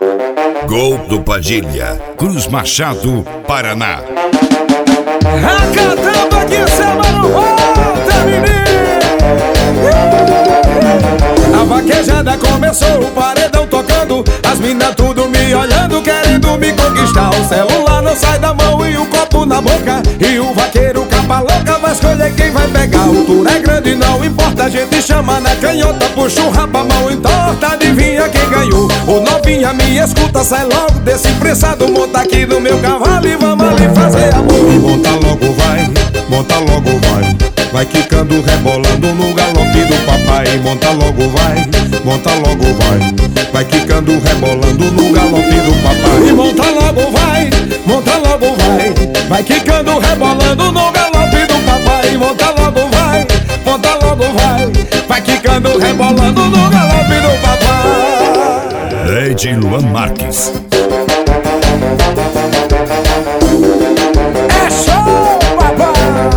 Gol do Padilha, Cruz Machado, Paraná. A catamba que samba não volta, menino. A vaquejada começou, o paredão tocando, as minas tudo me olhando, querendo me conquistar. O celular não sai da mão e o copo na boca, e o vaqueiro capa louca vai escolher quem vai pegar. O tour é grande, não importa, a gente chama na canhota, puxa o rabo, a mão entorta, adivinha quem ganhou. O novinha me escuta, sai logo desse pressado, monta aqui no meu cavalo e vamos ali fazer amor. E monta logo vai, monta logo vai, vai quicando, rebolando no galope do papai. Monta logo vai, monta logo vai, vai quicando, rebolando no galope do papai. E monta logo vai, monta logo vai quicando, rebolando no galope do papai. Monta logo vai, monta logo vai quicando, rebolando no galope do papai. Lady Luan Marques. É show, papai!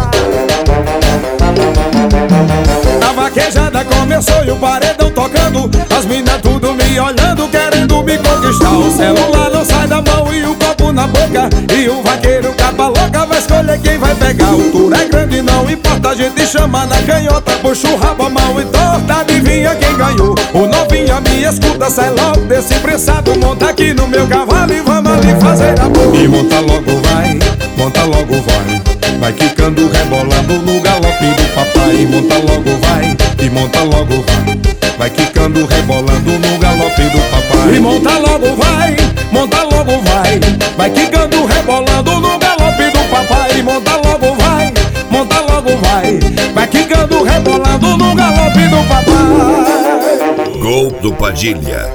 A vaquejada começou e o paredão tocando, as minas tudo me olhando, querendo me conquistar. O celular não sai da mão e o copo na boca, e o vaqueiro capa louca vai escolher quem vai pegar. O tour é grande, não importa, a gente chama na canhota, puxa o rabo, a mão e torta, adivinha quem ganhou. O novinha me escuta, sai logo desse pressado, monta aqui no meu cavalo e vamos ali fazer amor. E monta logo vai, monta logo vai quicando, rebolando no galope do papai. Monta logo vai, e monta logo vai quicando, rebolando no galope do papai. E monta logo vai, monta logo vai quicando, rebolando no galope do papai. Monta logo vai, monta logo vai quicando, rebolando no galope do papai. Gol do Padilha.